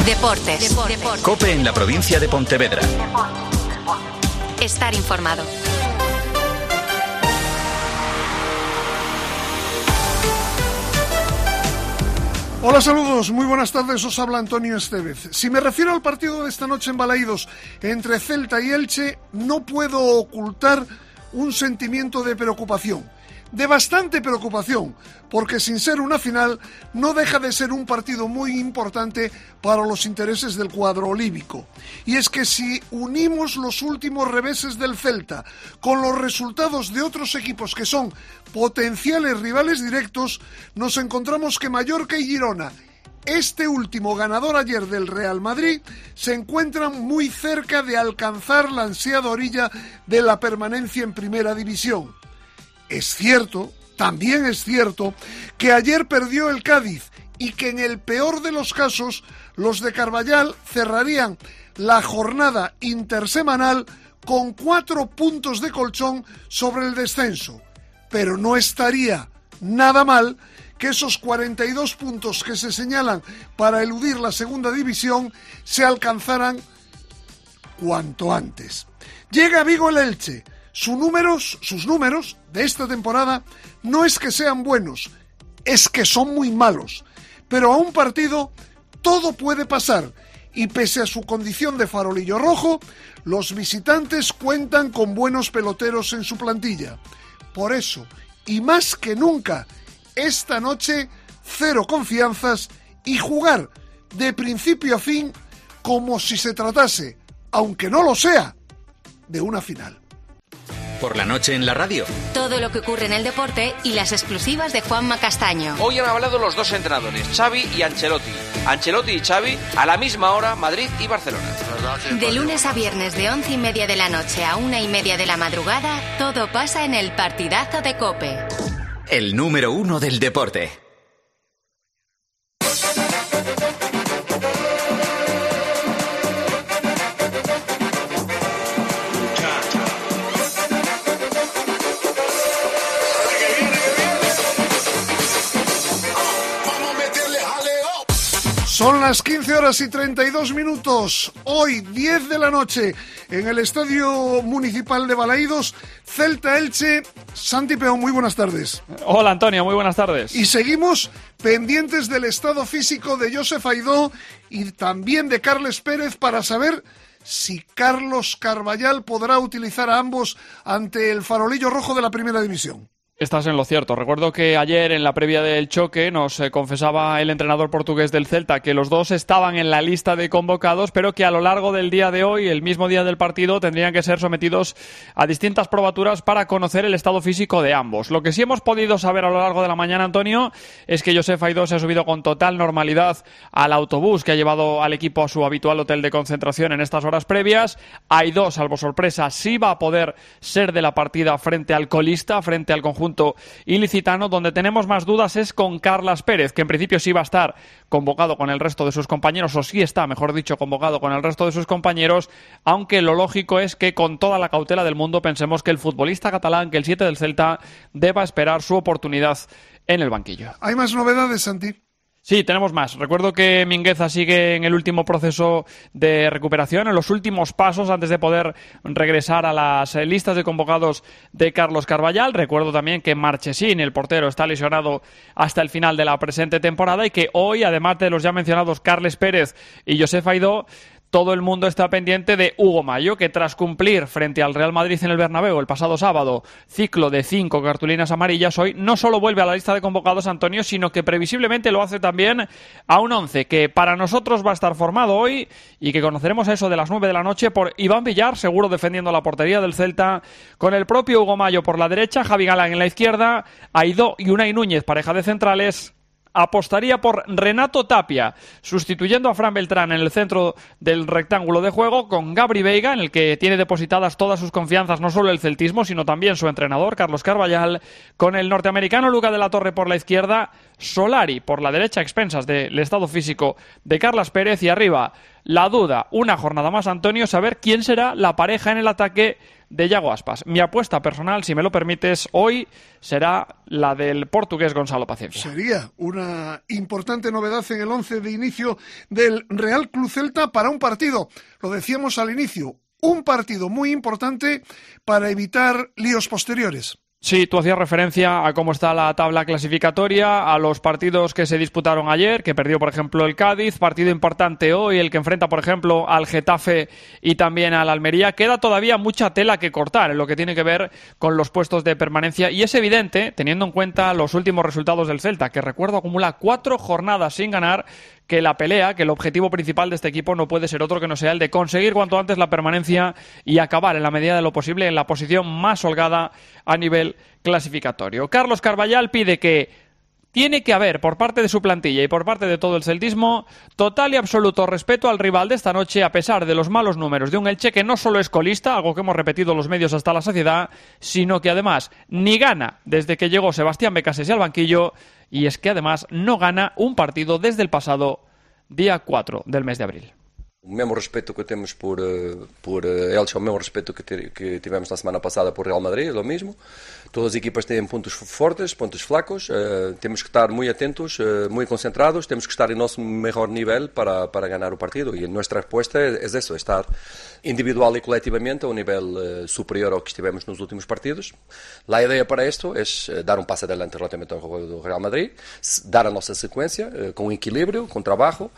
Deportes. COPE en la provincia de Pontevedra. Estar informado. Hola, saludos, muy buenas tardes, os habla Antonio Estevez. Si me refiero al partido de esta noche en Balaídos entre Celta y Elche, no puedo ocultar un sentimiento de preocupación, de bastante preocupación, porque sin ser una final, no deja de ser un partido muy importante para los intereses del cuadro olívico. Y es que si unimos los últimos reveses del Celta con los resultados de otros equipos que son potenciales rivales directos, nos encontramos que Mallorca y Girona, este último ganador ayer del Real Madrid, se encuentran muy cerca de alcanzar la ansiada orilla de la permanencia en Primera División. Es cierto, también es cierto, que ayer perdió el Cádiz y que en el peor de los casos los de Carballal cerrarían la jornada intersemanal con 4 puntos de colchón sobre el descenso. Pero no estaría nada mal que esos 42 puntos que se señalan para eludir la segunda división se alcanzaran cuanto antes. Llega a Vigo el Elche. Sus números de esta temporada no es que sean buenos, es que son muy malos. Pero a un partido todo puede pasar y pese a su condición de farolillo rojo, los visitantes cuentan con buenos peloteros en su plantilla. Por eso, y más que nunca, esta noche cero confianzas y jugar de principio a fin como si se tratase, aunque no lo sea, de una final. Por la noche en la radio. Todo lo que ocurre en el deporte y las exclusivas de Juanma Castaño. Hoy han hablado los dos entrenadores, Xavi y Ancelotti. Ancelotti y Xavi a la misma hora, Madrid y Barcelona. De lunes a viernes de 11:30 de la noche a 1:30 de la madrugada, todo pasa en el partidazo de COPE. El número 1 del deporte. Son las 15 horas y 32 minutos, hoy 10 de la noche, en el Estadio Municipal de Balaídos, Celta-Elche. Santi Peón, muy buenas tardes. Hola Antonio, muy buenas tardes. Y seguimos pendientes del estado físico de Josef Aidó y también de Carles Pérez para saber si Carlos Carballal podrá utilizar a ambos ante el farolillo rojo de la Primera División. Estás en lo cierto. Recuerdo que ayer en la previa del choque nos confesaba el entrenador portugués del Celta que los dos estaban en la lista de convocados, pero que a lo largo del día de hoy, el mismo día del partido, tendrían que ser sometidos a distintas probaturas para conocer el estado físico de ambos. Lo que sí hemos podido saber a lo largo de la mañana, Antonio, es que Josef Aidó se ha subido con total normalidad al autobús que ha llevado al equipo a su habitual hotel de concentración en estas horas previas. Aidó, salvo sorpresa, sí va a poder ser de la partida frente al colista, frente al conjunto ilicitano. Donde tenemos más dudas es con Carles Pérez, que en principio sí va a estar convocado con el resto de sus compañeros, o sí está, mejor dicho, convocado con el resto de sus compañeros, aunque lo lógico es que con toda la cautela del mundo pensemos que el futbolista catalán, que el 7 del Celta, deba esperar su oportunidad en el banquillo. ¿Hay más novedades, Santi? Sí, tenemos más. Recuerdo que Mingueza sigue en el último proceso de recuperación, en los últimos pasos antes de poder regresar a las listas de convocados de Carlos Carballal. Recuerdo también que Marchesín, el portero, está lesionado hasta el final de la presente temporada y que hoy, además de los ya mencionados Carles Pérez y Josef Aidó, todo el mundo está pendiente de Hugo Mallo, que tras cumplir frente al Real Madrid en el Bernabéu el pasado sábado ciclo de 5 cartulinas amarillas, hoy no solo vuelve a la lista de convocados, Antonio, sino que previsiblemente lo hace también a un 11 que para nosotros va a estar formado hoy y que conoceremos a eso de las 9 de la noche por Iván Villar, seguro defendiendo la portería del Celta, con el propio Hugo Mallo por la derecha, Javi Galán en la izquierda, Aidó y Unai Núñez, pareja de centrales. Apostaría por Renato Tapia, sustituyendo a Fran Beltrán en el centro del rectángulo de juego, con Gabri Veiga, en el que tiene depositadas todas sus confianzas no solo el celtismo, sino también su entrenador, Carlos Carballal, con el norteamericano Luca de la Torre por la izquierda, Solari por la derecha, a expensas del estado físico de Carles Pérez, y arriba la duda, una jornada más, Antonio, saber quién será la pareja en el ataque de Yago Aspas. Mi apuesta personal, si me lo permites, hoy será la del portugués Gonzalo Paciencia. Sería una importante novedad en el 11 de inicio del Real Club Celta para un partido, lo decíamos al inicio, un partido muy importante para evitar líos posteriores. Sí, tú hacías referencia a cómo está la tabla clasificatoria, a los partidos que se disputaron ayer, que perdió, por ejemplo, el Cádiz, partido importante hoy, el que enfrenta, por ejemplo, al Getafe y también al Almería. Queda todavía mucha tela que cortar en lo que tiene que ver con los puestos de permanencia y es evidente, teniendo en cuenta los últimos resultados del Celta, que recuerdo acumula 4 jornadas sin ganar, que la pelea, que el objetivo principal de este equipo no puede ser otro que no sea el de conseguir cuanto antes la permanencia y acabar en la medida de lo posible en la posición más holgada a nivel clasificatorio. Carlos Carballal pide que tiene que haber por parte de su plantilla y por parte de todo el celtismo total y absoluto respeto al rival de esta noche a pesar de los malos números de un Elche que no solo es colista, algo que hemos repetido los medios hasta la saciedad, sino que además ni gana desde que llegó Sebastián Becasese al banquillo y es que además no gana un partido desde el pasado día 4 del mes de abril. O mesmo respeito que temos por Elche, o mesmo respeito que tivemos na semana passada por Real Madrid, é o mesmo. Todas as equipas têm pontos fortes, pontos flacos, temos que estar muito atentos, muito concentrados, temos que estar em nosso melhor nível para ganhar o partido e a nossa resposta é isso, é estar individual e coletivamente a um nível superior ao que estivemos nos últimos partidos. A ideia para isto é dar passo adelante relativamente ao jogo do Real Madrid, dar a nossa sequência com equilíbrio, com trabalho,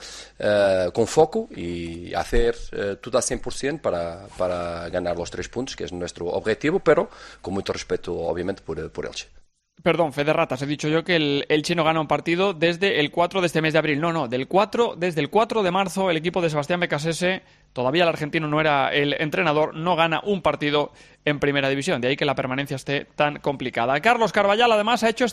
com foco e hacer tudo a 100% para ganar os 3 puntos, que é o nosso objetivo, pero con muito respeto, obviamente, por Elche. Perdón, Fede Ratas, he dicho yo que el Elche no gana un partido desde el 4 de este mes de abril. No, desde el 4 de marzo el equipo de Sebastián Becasese, todavía el argentino no era el entrenador, no gana un partido en primera división. De ahí que la permanencia esté tan complicada. Carlos Carballal además ha hecho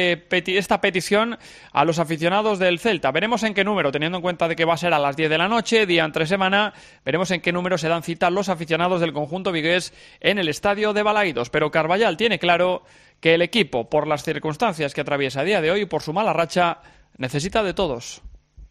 esta petición a los aficionados del Celta. Veremos en qué número, teniendo en cuenta de que va a ser a las 10 de la noche, día entre semana, veremos en qué número se dan cita los aficionados del conjunto vigués en el estadio de Balaídos. Pero Carballal tiene claro que el equipo, por las circunstancias que atraviesa a día de hoy y por su mala racha, necesita de todos.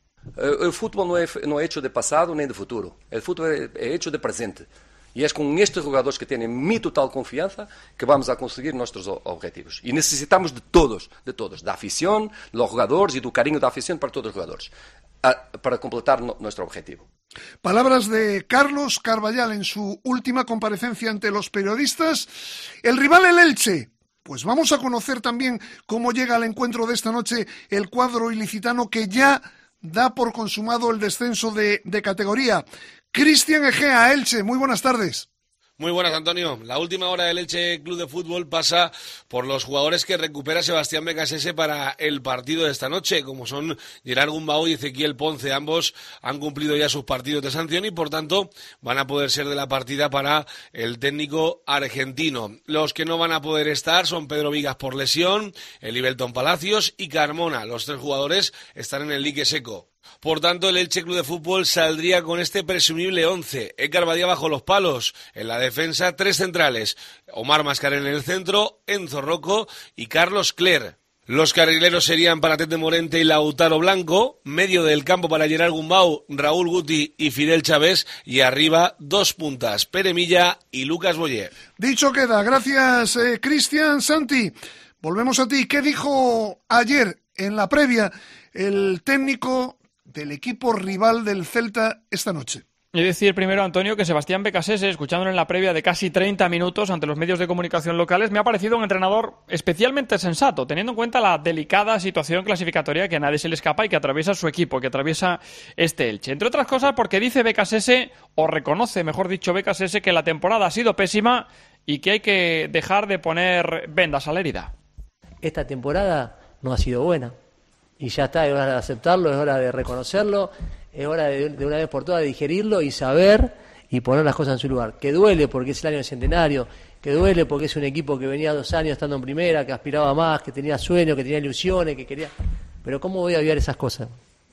El fútbol no es hecho de pasado ni de futuro. El fútbol es hecho de presente. Y es con estos jugadores que tienen mi total confianza que vamos a conseguir nuestros objetivos. Y necesitamos de todos, da afición, los jugadores y del cariño de la afición para todos los jugadores, para completar nuestro objetivo. Palabras de Carlos Carballal en su última comparecencia ante los periodistas. El rival, el Elche. Pues vamos a conocer también cómo llega al encuentro de esta noche el cuadro ilicitano que ya da por consumado el descenso de categoría. Cristian Egea, Elche, muy buenas tardes. Muy buenas, Antonio. La última hora del Elche Club de Fútbol pasa por los jugadores que recupera Sebastián Becasese para el partido de esta noche, como son Gerard Gumbau y Ezequiel Ponce. Ambos han cumplido ya sus partidos de sanción y, por tanto, van a poder ser de la partida para el técnico argentino. Los que no van a poder estar son Pedro Vigas por lesión, Elibelton Palacios y Carmona. Los 3 jugadores están en el dique seco. Por tanto, el Elche Club de Fútbol saldría con este presumible 11. Écar Badía bajo los palos. En la defensa, 3 centrales. Omar Mascarell en el centro, Enzo Rocco y Carlos Cler. Los carrileros serían para Tete Morente y Lautaro Blanco. Medio del campo para Gerard Gumbau, Raúl Guti y Fidel Chávez. Y arriba, 2 puntas, Pere Milla y Lucas Boyer. Dicho queda. Gracias, Cristian. Santi, volvemos a ti. ¿Qué dijo ayer en la previa el técnico del equipo rival del Celta esta noche? Y decir primero, Antonio, que Sebastián Becasese, escuchándolo en la previa de casi 30 minutos ante los medios de comunicación locales, me ha parecido un entrenador especialmente sensato, teniendo en cuenta la delicada situación clasificatoria que a nadie se le escapa y que atraviesa su equipo, que atraviesa este Elche. Entre otras cosas porque dice Becasese, o reconoce, mejor dicho, Becasese, que la temporada ha sido pésima y que hay que dejar de poner vendas a la herida. Esta temporada no ha sido buena. Y ya está, es hora de aceptarlo, es hora de reconocerlo, es hora de una vez por todas digerirlo y saber y poner las cosas en su lugar. Que duele porque es el año del centenario, que duele porque es un equipo que venía 2 años estando en primera, que aspiraba más, que tenía sueños, que tenía ilusiones, que quería... Pero ¿cómo voy a olvidar esas cosas?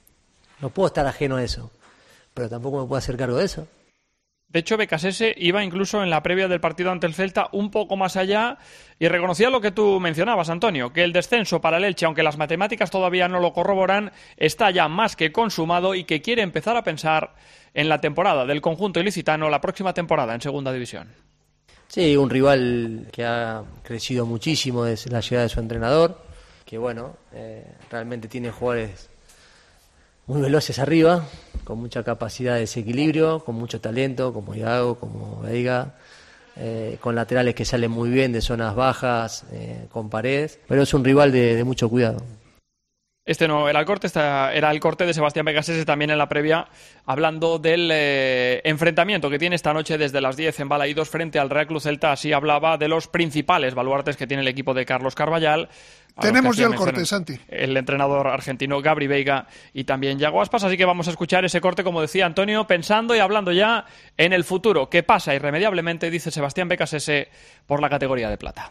No puedo estar ajeno a eso, pero tampoco me puedo hacer cargo de eso. De hecho, Becasese iba incluso en la previa del partido ante el Celta un poco más allá y reconocía lo que tú mencionabas, Antonio, que el descenso para el Elche, aunque las matemáticas todavía no lo corroboran, está ya más que consumado y que quiere empezar a pensar en la temporada del conjunto ilicitano, la próxima temporada en Segunda División. Sí, un rival que ha crecido muchísimo desde la llegada de su entrenador, que bueno, realmente tiene jugadores muy veloces arriba, con mucha capacidad de desequilibrio, con mucho talento, como Iago, como Veiga, con laterales que salen muy bien de zonas bajas, con Paredes, pero es un rival de mucho cuidado. Este no era el corte, era el corte de Sebastián Becasese también en la previa, hablando del enfrentamiento que tiene esta noche desde las 10 en Balaídos frente al Real Club Celta. Así hablaba de los principales baluartes que tiene el equipo de Carlos Carballal. Tenemos ya el corte, Santi. El entrenador argentino Gabri Veiga y también Yago Aspas, así que vamos a escuchar ese corte, como decía Antonio, pensando y hablando ya en el futuro, que pasa irremediablemente, dice Sebastián Becasese, por la categoría de plata.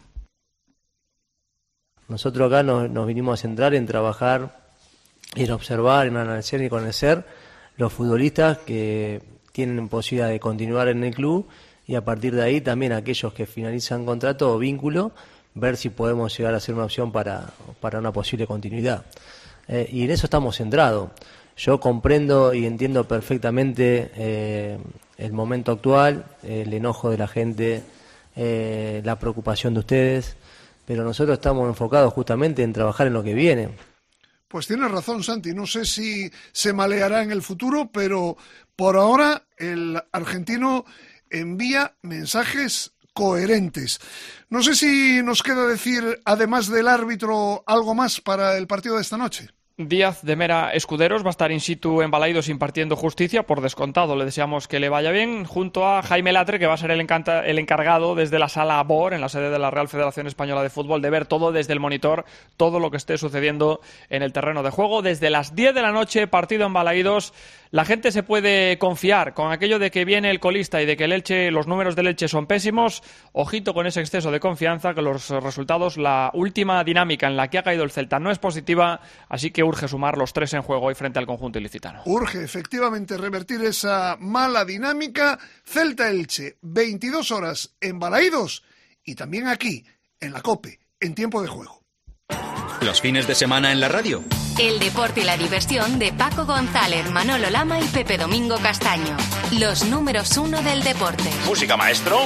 Nosotros acá nos vinimos a centrar en trabajar, en observar, en analizar y conocer los futbolistas que tienen posibilidad de continuar en el club y a partir de ahí también aquellos que finalizan contrato o vínculo, ver si podemos llegar a ser una opción para una posible continuidad. Y en eso estamos centrados. Yo comprendo y entiendo perfectamente el momento actual, el enojo de la gente, la preocupación de ustedes, pero nosotros estamos enfocados justamente en trabajar en lo que viene. Pues tienes razón, Santi. No sé si se maleará en el futuro, pero por ahora el argentino envía mensajes coherentes. No sé si nos queda decir, además del árbitro, algo más para el partido de esta noche. Díaz de Mera Escuderos va a estar in situ en Balaídos impartiendo justicia, por descontado, le deseamos que le vaya bien, junto a Jaime Latre, que va a ser el encargado desde la sala BOR, en la sede de la Real Federación Española de Fútbol, de ver todo desde el monitor, todo lo que esté sucediendo en el terreno de juego. Desde las 10 de la noche, partido en Balaídos. La gente se puede confiar con aquello de que viene el colista y de que el Elche, los números del Elche son pésimos. Ojito con ese exceso de confianza, que los resultados, la última dinámica en la que ha caído el Celta no es positiva, así que urge sumar los 3 en juego hoy frente al conjunto ilicitano. Urge efectivamente revertir esa mala dinámica. Celta-Elche, 22 horas en Balaídos y también aquí, en la COPE, en tiempo de juego. Los fines de semana en la radio. El deporte y la diversión de Paco González, Manolo Lama y Pepe Domingo Castaño. Los números 1 del deporte. Música, maestro.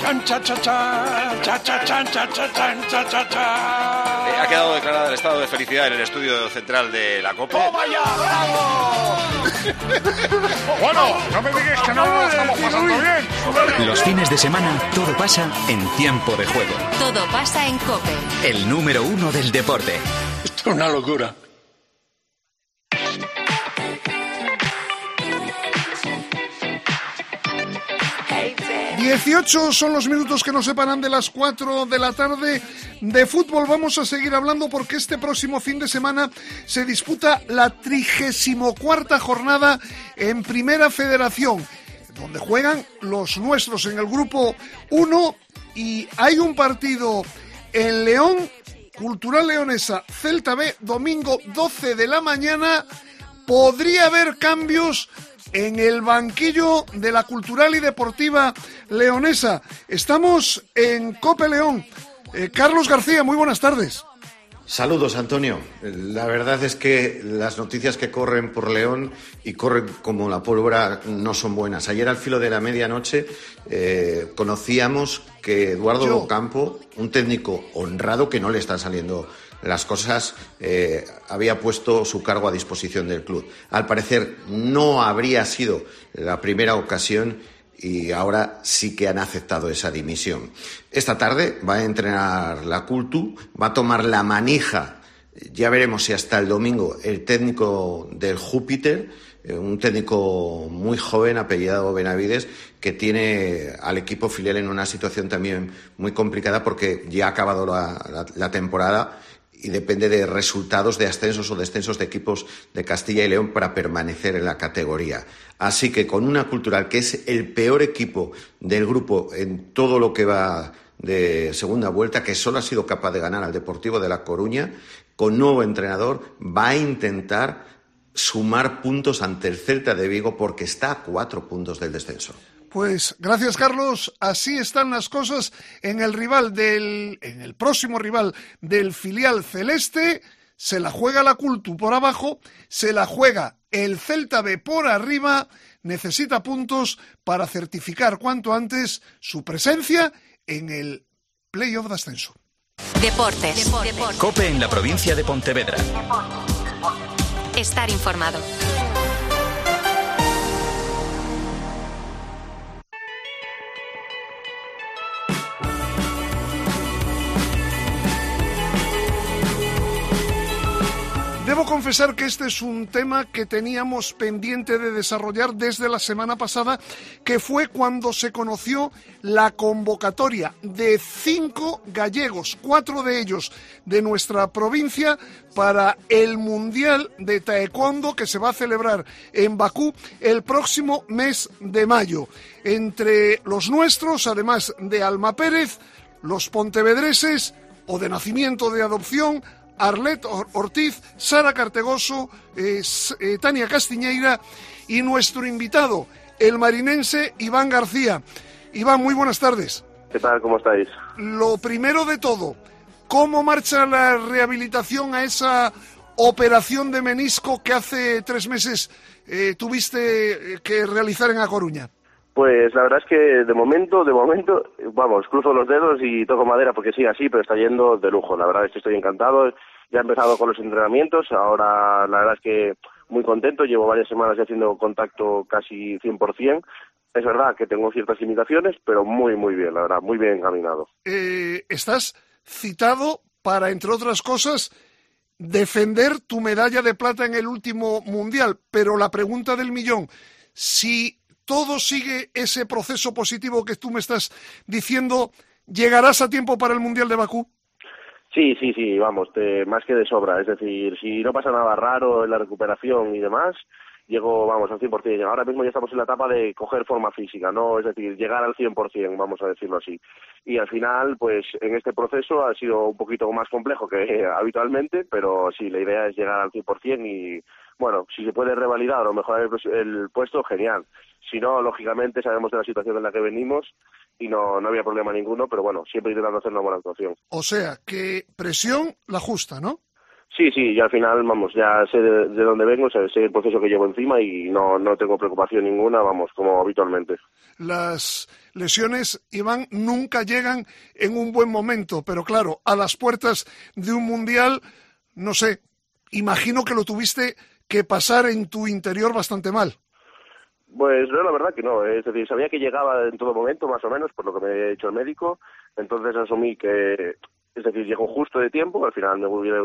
Ha quedado declarado el estado de felicidad en el estudio central de la COPE. ¡Toma ya! ¡Bravo! Bueno, no me digas que no lo estamos pasando bien. Los fines de semana todo pasa en tiempo de juego. Todo pasa en COPE. El número 1 del deporte. Esto es una locura. ...18 son los minutos que nos separan de las 4 de la tarde. De fútbol vamos a seguir hablando porque este próximo fin de semana se disputa la 34ª jornada en Primera Federación, donde juegan los nuestros en el grupo 1 y hay un partido en León, Cultural Leonesa, Celta B, domingo 12 de la mañana. Podría haber cambios en el banquillo de la Cultural y Deportiva Leonesa. Estamos en COPE León. Carlos García, muy buenas tardes. Saludos, Antonio. La verdad es que las noticias que corren por León y corren como la pólvora no son buenas. Ayer al filo de la medianoche conocíamos que Eduardo Docampo, un técnico honrado que no le están saliendo las cosas, había puesto su cargo a disposición del club. Al parecer no habría sido la primera ocasión y ahora sí que han aceptado esa dimisión. Esta tarde va a entrenar la Cultu, va a tomar la manija, ya veremos si hasta el domingo, el técnico del Júpiter, un técnico muy joven, apellidado Benavides, que tiene al equipo filial en una situación también muy complicada porque ya ha acabado la temporada y depende de resultados de ascensos o descensos de equipos de Castilla y León para permanecer en la categoría. Así que con una Cultural que es el peor equipo del grupo en todo lo que va de segunda vuelta, que solo ha sido capaz de ganar al Deportivo de La Coruña, con nuevo entrenador va a intentar sumar puntos ante el Celta de Vigo porque está a 4 puntos del descenso. Pues gracias, Carlos. Así están las cosas en el próximo rival del filial celeste. Se la juega la Cultu por abajo, se la juega el Celta B por arriba. Necesita puntos para certificar cuanto antes su presencia en el playoff de ascenso. Deportes. COPE en la provincia de Pontevedra. Estar informado. Debo confesar que este es un tema que teníamos pendiente de desarrollar desde la semana pasada, que fue cuando se conoció la convocatoria de 5 gallegos, 4 de ellos de nuestra provincia, para el Mundial de Taekwondo que se va a celebrar en Bakú el próximo mes de mayo. Entre los nuestros, además de Alma Pérez, los pontevedreses o de nacimiento o de adopción, Arlet Ortiz, Sara Cartegoso, Tania Castiñeira y nuestro invitado, el marinense Iván García. Iván, muy buenas tardes. ¿Qué tal? ¿Cómo estáis? Lo primero de todo, ¿cómo marcha la rehabilitación a esa operación de menisco que hace 3 meses tuviste que realizar en A Coruña? Pues la verdad es que de momento, vamos, cruzo los dedos y toco madera porque sí, así, pero está yendo de lujo. La verdad es que estoy encantado. Ya he empezado con los entrenamientos, ahora la verdad es que muy contento. Llevo varias semanas ya haciendo contacto casi 100%. Es verdad que tengo ciertas limitaciones, pero muy, muy bien, la verdad, muy bien encaminado. Estás citado para, entre otras cosas, defender tu medalla de plata en el último Mundial. Pero la pregunta del millón, si todo sigue ese proceso positivo que tú me estás diciendo, ¿llegarás a tiempo para el Mundial de Bakú? Sí, vamos, más que de sobra. Es decir, si no pasa nada raro en la recuperación y demás, llego, vamos, al 100%. Ahora mismo ya estamos en la etapa de coger forma física, ¿no? Es decir, llegar al 100%, vamos a decirlo así. Y al final, pues, en este proceso ha sido un poquito más complejo que habitualmente, pero sí, la idea es llegar al 100% y, bueno, si se puede revalidar o mejorar el puesto, genial. Si no, lógicamente, sabemos de la situación en la que venimos y no había problema ninguno, pero bueno, siempre intentando hacer una buena actuación. O sea, que presión la justa, ¿no? Sí, y al final, vamos, ya sé de dónde vengo, sé el proceso que llevo encima y no tengo preocupación ninguna, vamos, como habitualmente. Las lesiones, Iván, nunca llegan en un buen momento, pero claro, a las puertas de un Mundial, no sé, imagino que lo tuviste que pasar en tu interior bastante mal. Pues no, la verdad que no, es decir, sabía que llegaba en todo momento, más o menos, por lo que me ha dicho el médico, entonces asumí que, es decir, llegó justo de tiempo, al final me hubiera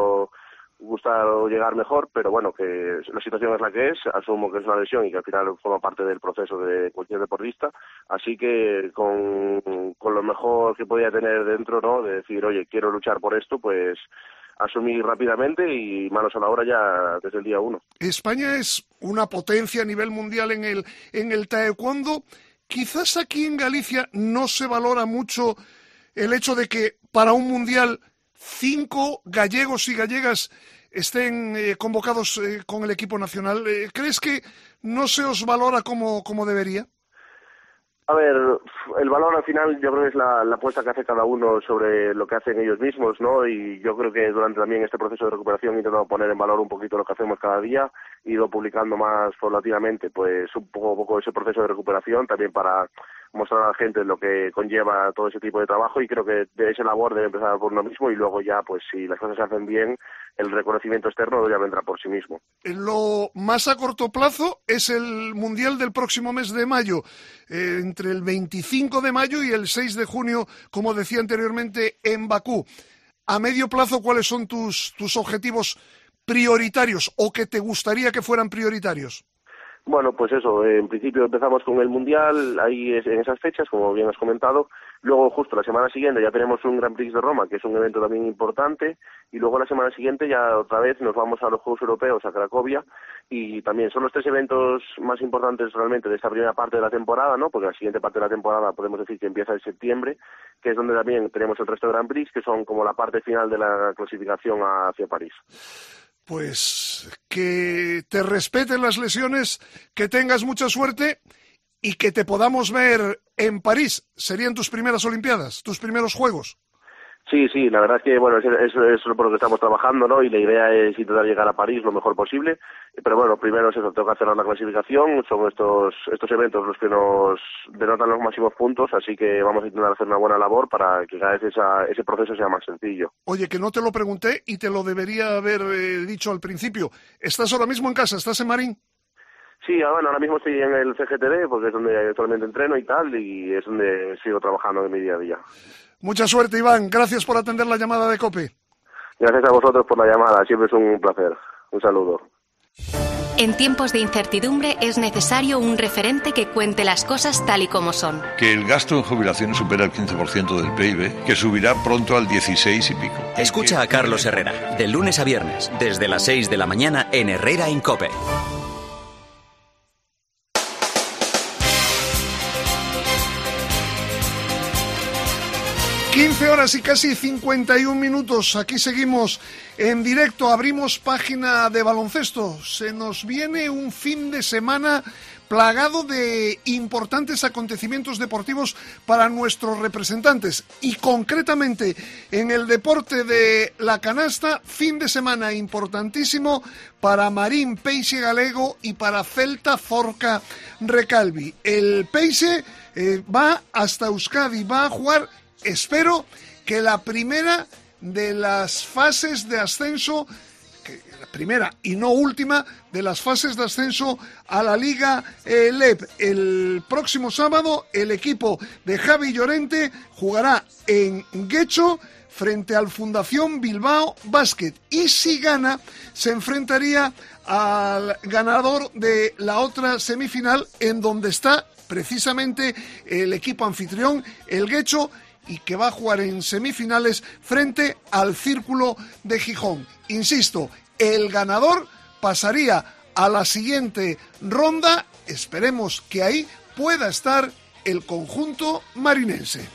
gustado llegar mejor, pero bueno, que la situación es la que es, asumo que es una lesión y que al final forma parte del proceso de cualquier deportista, así que con lo mejor que podía tener dentro, ¿no?, de decir, oye, quiero luchar por esto, pues asumí rápidamente y manos a la obra ya desde el día 1. España es una potencia a nivel mundial en el taekwondo. Quizás aquí en Galicia no se valora mucho el hecho de que para un mundial 5 gallegos y gallegas estén convocados con el equipo nacional. ¿Crees que no se os valora como debería? A ver, el valor al final yo creo que es la apuesta que hace cada uno sobre lo que hacen ellos mismos, ¿no? Y yo creo que durante también este proceso de recuperación he intentado poner en valor un poquito lo que hacemos cada día, he ido publicando más paulatinamente pues un poco ese proceso de recuperación también para mostrar a la gente lo que conlleva todo ese tipo de trabajo y creo que de esa labor debe empezar por uno mismo y luego ya, pues si las cosas se hacen bien, el reconocimiento externo ya vendrá por sí mismo. Lo más a corto plazo es el Mundial del próximo mes de mayo, entre el 25 de mayo y el 6 de junio, como decía anteriormente, en Bakú. A medio plazo, ¿cuáles son tus objetivos prioritarios o que te gustaría que fueran prioritarios? Bueno, pues eso, en principio empezamos con el Mundial, ahí en esas fechas, como bien has comentado. Luego, justo la semana siguiente, ya tenemos un Grand Prix de Roma, que es un evento también importante. Y luego la semana siguiente ya otra vez nos vamos a los Juegos Europeos, a Cracovia. Y también son los 3 eventos más importantes realmente de esta primera parte de la temporada, ¿no? Porque la siguiente parte de la temporada podemos decir que empieza en septiembre, que es donde también tenemos el resto de Grand Prix, que son como la parte final de la clasificación hacia París. Pues que te respeten las lesiones, que tengas mucha suerte y que te podamos ver en París. ¿Serían tus primeras Olimpiadas, tus primeros Juegos? Sí, la verdad es que bueno, es por lo que estamos trabajando, ¿no? Y la idea es intentar llegar a París lo mejor posible. Pero bueno, primero es eso, tengo que cerrar la clasificación, son estos eventos los que nos denotan los máximos puntos, así que vamos a intentar hacer una buena labor para que cada vez ese proceso sea más sencillo. Oye, que no te lo pregunté y te lo debería haber dicho al principio. ¿Estás ahora mismo en casa? ¿Estás en Marín? Sí, bueno, ahora mismo estoy en el CGTD porque es donde actualmente entreno y tal, y es donde sigo trabajando de mi día a día. Mucha suerte, Iván. Gracias por atender la llamada de COPE. Gracias a vosotros por la llamada. Siempre es un placer. Un saludo. En tiempos de incertidumbre es necesario un referente que cuente las cosas tal y como son. Que el gasto en jubilaciones supera el 15% del PIB, que subirá pronto al 16 y pico. Escucha a Carlos Herrera, de lunes a viernes, desde las 6 de la mañana en Herrera en COPE. 15 horas y casi 51 minutos. Aquí seguimos en directo. Abrimos página de baloncesto. Se nos viene un fin de semana plagado de importantes acontecimientos deportivos para nuestros representantes. Y concretamente en el deporte de la canasta, fin de semana importantísimo para Marín Peixe Galego y para Celta Zorca Recalvi. El Peixe va hasta Euskadi, va a jugar, espero que la primera de las fases de ascenso, la primera y no última de las fases de ascenso a la Liga LEB. El próximo sábado el equipo de Javi Llorente jugará en Guecho frente al Fundación Bilbao Basket, y si gana se enfrentaría al ganador de la otra semifinal, en donde está precisamente el equipo anfitrión, el Guecho, y que va a jugar en semifinales frente al Círculo de Gijón. Insisto, el ganador pasaría a la siguiente ronda. Esperemos que ahí pueda estar el conjunto marinense.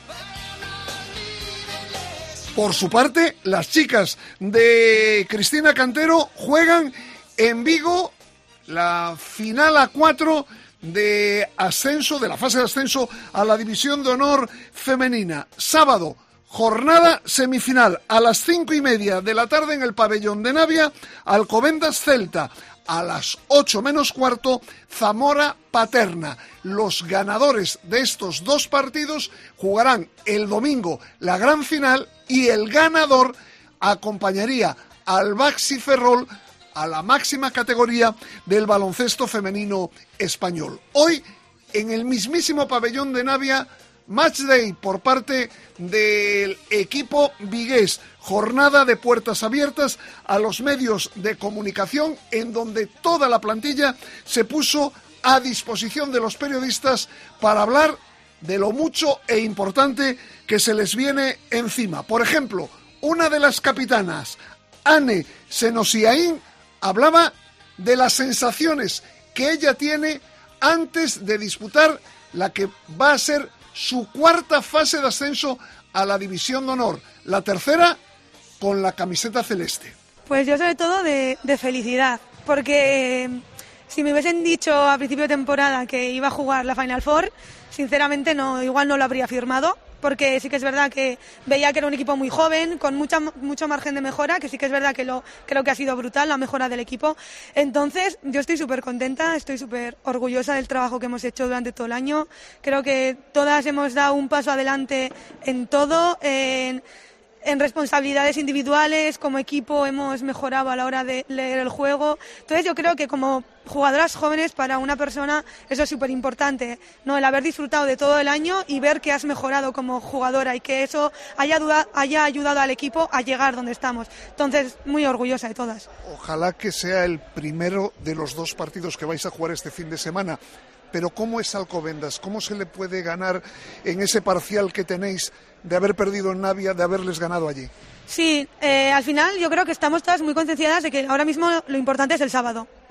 Por su parte, las chicas de Cristina Cantero juegan en Vigo la final a 4 de ascenso, de la fase de ascenso a la División de Honor femenina. Sábado, jornada semifinal a las 5:30 de la tarde en el pabellón de Navia, Alcobendas Celta. A las 8 menos cuarto, Zamora Paterna. Los ganadores de estos dos partidos jugarán el domingo la gran final, y el ganador acompañaría al Baxi Ferrol a la máxima categoría del baloncesto femenino español. Hoy, en el mismísimo pabellón de Navia, match day por parte del equipo vigués. Jornada de puertas abiertas a los medios de comunicación, en donde toda la plantilla se puso a disposición de los periodistas para hablar de lo mucho e importante que se les viene encima. Por ejemplo, una de las capitanas, Anne Senosiaín, hablaba de las sensaciones que ella tiene antes de disputar la que va a ser su cuarta fase de ascenso a la División de Honor, la tercera con la camiseta celeste. Pues yo sobre todo de felicidad, porque si me hubiesen dicho a principio de temporada que iba a jugar la Final Four, sinceramente igual no lo habría firmado, porque sí que es verdad que veía que era un equipo muy joven, con mucho margen de mejora, que sí que es verdad que creo que ha sido brutal la mejora del equipo. Entonces yo estoy súper contenta, estoy súper orgullosa del trabajo que hemos hecho durante todo el año. Creo que todas hemos dado un paso adelante en todo, en responsabilidades individuales, como equipo hemos mejorado a la hora de leer el juego. Entonces yo creo que como jugadoras jóvenes, para una persona eso es súper importante, ¿no? El haber disfrutado de todo el año y ver que has mejorado como jugadora y que eso haya ayudado al equipo a llegar donde estamos. Entonces, muy orgullosa de todas. Ojalá que sea el primero de los dos partidos que vais a jugar este fin de semana. Pero ¿cómo es Alcobendas? ¿Cómo se le puede ganar en ese parcial que tenéis de haber perdido en Navia, de haberles ganado allí? Sí, al final yo creo que estamos todas muy concienciadas de que ahora mismo lo importante es el sábado.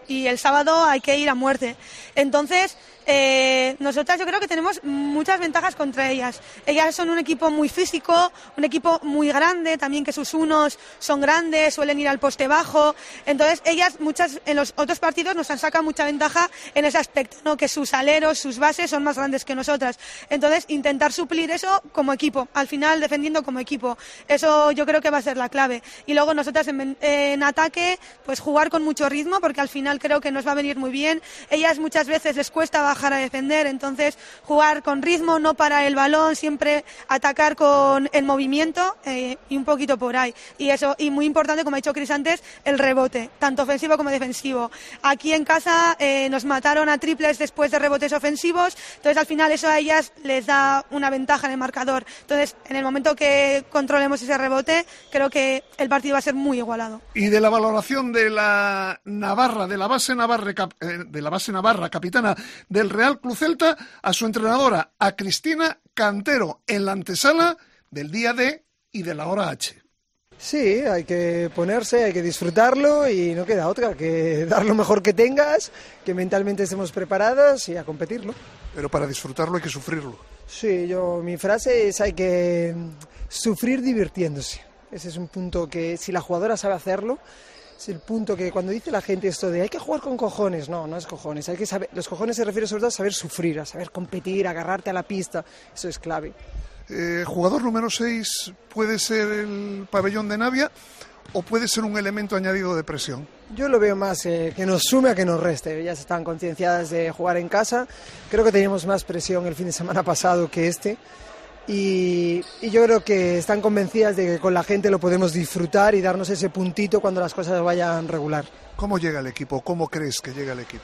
y el sábado hay que ir a muerte. Entonces, nosotras yo creo que tenemos muchas ventajas contra ellas. Ellas son un equipo muy físico, un equipo muy grande, también que sus unos son grandes, suelen ir al poste bajo. Entonces, ellas en los otros partidos nos han sacado mucha ventaja en ese aspecto, ¿no? Que sus aleros, sus bases son más grandes que nosotras. Entonces, intentar suplir eso como equipo, al final defendiendo como equipo. Eso yo creo que va a ser la clave. Y luego nosotras en ataque, pues jugar con mucho ritmo, porque al final creo que nos va a venir muy bien. Ellas muchas veces les cuesta bajar a defender, entonces jugar con ritmo, no parar el balón, siempre atacar con el movimiento y un poquito por ahí. Y eso, y muy importante, como ha dicho Cris antes, el rebote, tanto ofensivo como defensivo. Aquí en casa nos mataron a triples después de rebotes ofensivos, entonces al final eso a ellas les da una ventaja en el marcador. Entonces, en el momento que controlemos ese rebote, creo que el partido va a ser muy igualado. Y de la valoración de la Navarra, de la base Navarra, capitana del Real Club Celta, a su entrenadora, a Cristina Cantero, en la antesala del día D y de la hora H. Sí, hay que ponerse, hay que disfrutarlo y no queda otra que dar lo mejor que tengas, que mentalmente estemos preparadas y a competirlo. Pero para disfrutarlo hay que sufrirlo. Sí, mi frase es: hay que sufrir divirtiéndose. Ese es un punto que, si la jugadora sabe hacerlo, es el punto que cuando dice la gente esto de hay que jugar con cojones, no es cojones, hay que saber, los cojones se refiere sobre todo a saber sufrir, a saber competir, a agarrarte a la pista, eso es clave. Jugador número 6 puede ser el pabellón de Navia o puede ser un elemento añadido de presión. Yo lo veo más que nos sume a que nos reste. Ellas están concienciadas de jugar en casa, creo que teníamos más presión el fin de semana pasado que este. Y yo creo que están convencidas de que con la gente lo podemos disfrutar y darnos ese puntito cuando las cosas vayan regular. ¿Cómo llega el equipo? ¿Cómo crees que llega el equipo?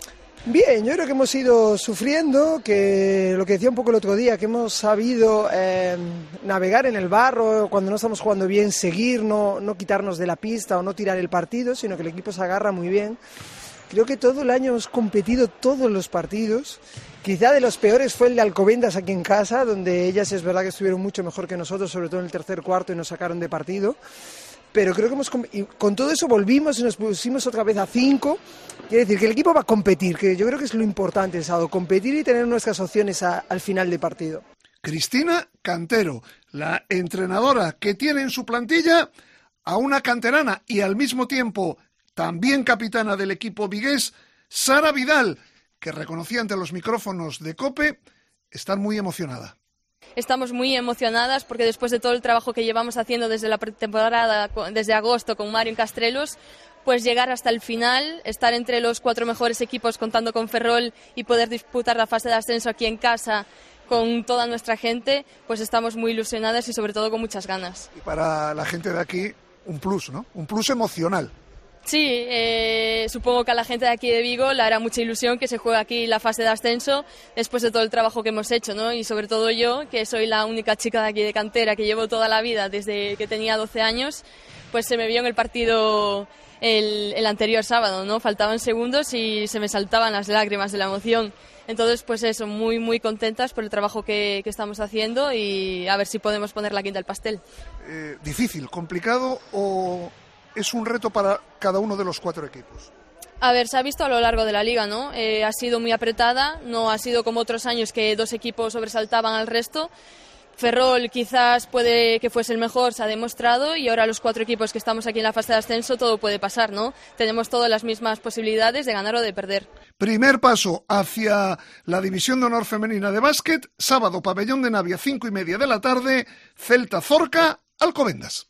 Bien, yo creo que hemos ido sufriendo, que lo que decía un poco el otro día, que hemos sabido navegar en el barro, cuando no estamos jugando bien, seguir, no quitarnos de la pista o no tirar el partido, sino que el equipo se agarra muy bien. Creo que todo el año hemos competido todos los partidos. Quizá de los peores fue el de Alcobendas aquí en casa, donde ellas es verdad que estuvieron mucho mejor que nosotros, sobre todo en el tercer cuarto, y nos sacaron de partido. Pero creo que con todo eso volvimos y nos pusimos otra vez a 5. Quiere decir que el equipo va a competir, que yo creo que es lo importante, sábado, competir y tener nuestras opciones al final de partido. Cristina Cantero, la entrenadora que tiene en su plantilla a una canterana y al mismo tiempo también capitana del equipo vigués, Sara Vidal, que reconocía ante los micrófonos de COPE estar muy emocionada. Estamos muy emocionadas porque después de todo el trabajo que llevamos haciendo desde la pretemporada, desde agosto con Mario en Castrelos, pues llegar hasta el final, estar entre los 4 mejores equipos contando con Ferrol y poder disputar la fase de ascenso aquí en casa con toda nuestra gente, pues estamos muy ilusionadas y sobre todo con muchas ganas. Y para la gente de aquí, un plus, ¿no? Un plus emocional. Sí, supongo que a la gente de aquí de Vigo le hará mucha ilusión que se juegue aquí la fase de ascenso después de todo el trabajo que hemos hecho, ¿no? Y sobre todo yo, que soy la única chica de aquí de cantera que llevo toda la vida desde que tenía 12 años, pues se me vio en el partido el anterior sábado, ¿no? Faltaban segundos y se me saltaban las lágrimas de la emoción. Entonces, pues eso, muy, muy contentas por el trabajo que estamos haciendo y a ver si podemos poner la quinta al pastel. ¿Difícil, complicado o es un reto para cada uno de los 4 equipos? A ver, se ha visto a lo largo de la liga, ¿no? Ha sido muy apretada, no ha sido como otros años que 2 equipos sobresaltaban al resto. Ferrol quizás puede que fuese el mejor, se ha demostrado, y ahora los 4 equipos que estamos aquí en la fase de ascenso todo puede pasar, ¿no? Tenemos todas las mismas posibilidades de ganar o de perder. Primer paso hacia la División de Honor Femenina de Básquet, sábado, pabellón de Navia, 5:30 de la tarde, Celta Zorca, Alcobendas.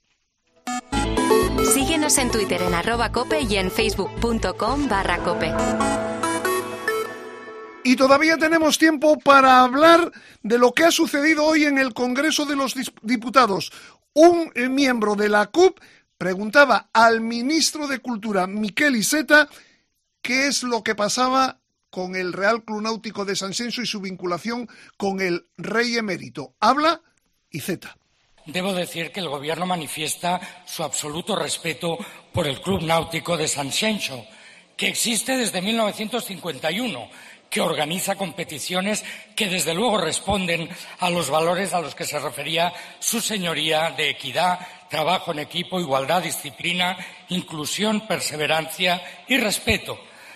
Síguenos en Twitter en @cope y en facebook.com/cope. Y todavía tenemos tiempo para hablar de lo que ha sucedido hoy en el Congreso de los Diputados. Un miembro de la CUP preguntaba al ministro de Cultura, Miquel Iceta, qué es lo que pasaba con el Real Club Náutico de Sanxenxo y su vinculación con el rey emérito. Habla Iceta. Debo decir que el Gobierno manifiesta su absoluto respeto por el Club Náutico de Sanxenxo, que existe desde 1951, que organiza competiciones que desde luego responden a los valores a los que se refería su señoría de equidad, trabajo en equipo, igualdad, disciplina, inclusión, perseverancia y respeto.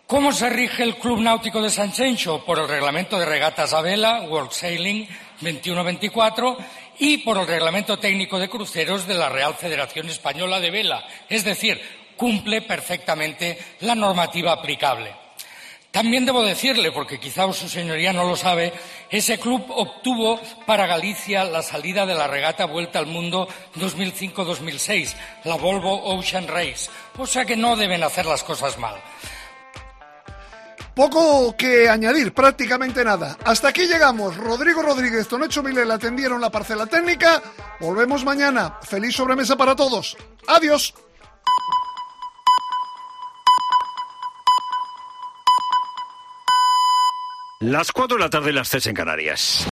¿Cómo se rige el Club Náutico de Sanxenxo? Por el reglamento de regatas a vela, World Sailing 21-24, y por el reglamento técnico de cruceros de la Real Federación Española de Vela. Es decir, cumple perfectamente la normativa aplicable. También debo decirle, porque quizá su señoría no lo sabe, ese club obtuvo para Galicia la salida de la regata Vuelta al Mundo 2005-2006, la Volvo Ocean Race, o sea que no deben hacer las cosas mal. Poco que añadir, prácticamente nada. Hasta aquí llegamos. Rodrigo Rodríguez, Tonecho Milel atendieron la parcela técnica. Volvemos mañana. Feliz sobremesa para todos. Adiós. Las 4 de la tarde, las 3 en Canarias.